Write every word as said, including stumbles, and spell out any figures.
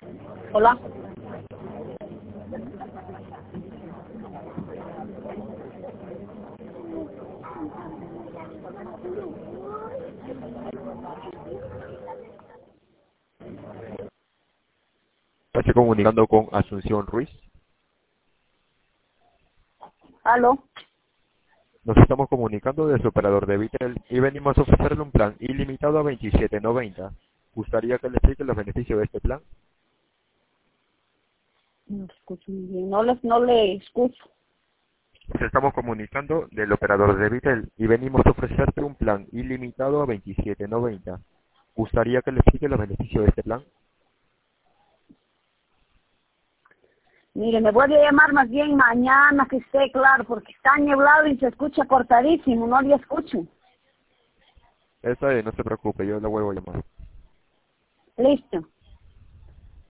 Hola. Está comunicando con Asunción Ruiz. Aló. Nos estamos comunicando de su operador de Vitel y venimos a ofrecerle un plan ilimitado a veintisiete noventa. ¿Gustaría que le explique los beneficios de este plan? No escucho muy bien. No les, no le escucho. Nos estamos comunicando del operador de Vitel y venimos a ofrecerte un plan ilimitado a veintisiete noventa. ¿Gustaría que le explique los beneficios de este plan? Mire, me voy a llamar más bien mañana que esté claro, porque está nublado y se escucha cortadísimo, no le escucho. Está bien, no se preocupe, yo le vuelvo a llamar. Listo.